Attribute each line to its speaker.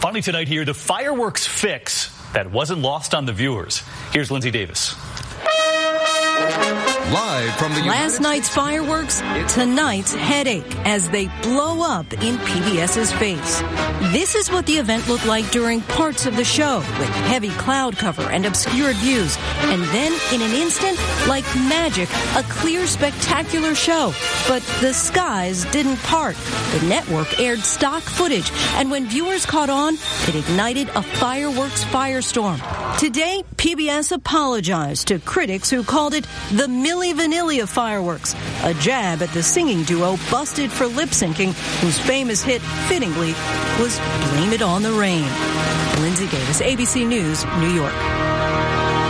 Speaker 1: Finally tonight here, the fireworks fix that wasn't lost on the viewers. Here's Lindsay Davis.
Speaker 2: Live from the
Speaker 3: last night's fireworks, tonight's headache as they blow up in PBS's face. This is what the event looked like during parts of the show, with heavy cloud cover and obscured views. And then, in an instant, like magic, a clear, spectacular show. But the skies didn't part. The network aired stock footage, and when viewers caught on, it ignited a fireworks firestorm. Today, PBS apologized to critics who called it the Milli Vanilli of fireworks, a jab at the singing duo busted for lip-syncing, whose famous hit, fittingly, was Blame It on the Rain. Lindsay Davis, ABC News, New York.